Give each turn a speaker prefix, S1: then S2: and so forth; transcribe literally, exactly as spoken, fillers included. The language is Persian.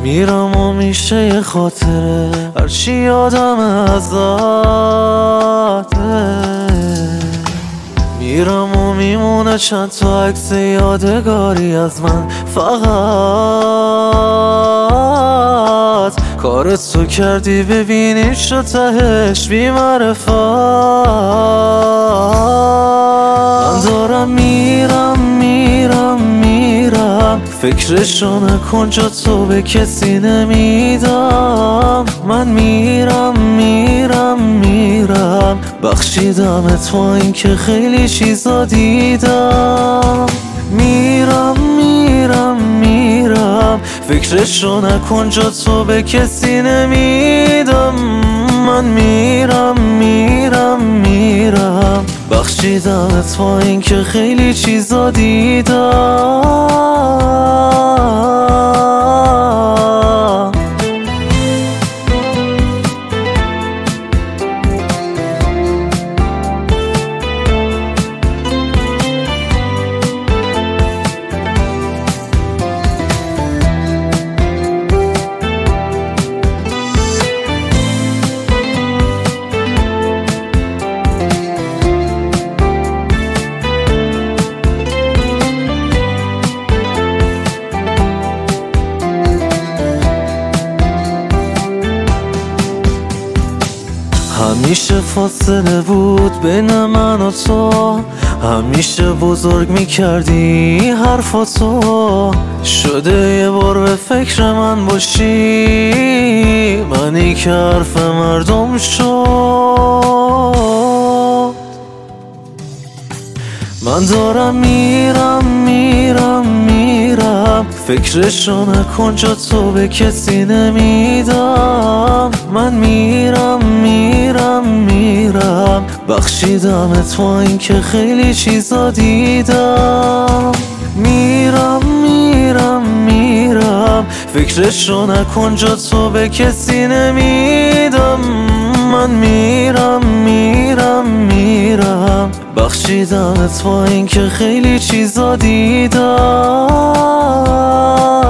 S1: میرم و میشه یه خاطره هرچی یادم ازته. میرم و میمونه چند تا عکس یادگاری از من فقط. کارت تو کردی ببینی شد تهش بی معرفت. من دارم میرم میرم میرم فکرشو نکن جا تو به کسی نمیدم. من میرم میرم میرم بخشیدمت با این که خیلی چیزا دیدم. میرم میرم میرم فکرشو نکن جا تو به کسی نمیدم. من میرم میرم میرم بخشیدمت با این که خیلی چیزا دیدم. همیشه فاصله بود بین من و تو، همیشه بزرگ میکردی حرفاتو. شده یه بار به فکر من باشی منی که حرف مردم شد. من دارم میرم میرم میرم فکرشو نکن جا تو به کسی نمیدم. من میرم میرم میرم بخشیدمت با این که خیلی چیزا دیدم. میرم میرم میرم فکرشو نکن جا تو به کسی نمیدم. من میرم میرم میرم بخشیدمت با این که خیلی چیزا دیدم.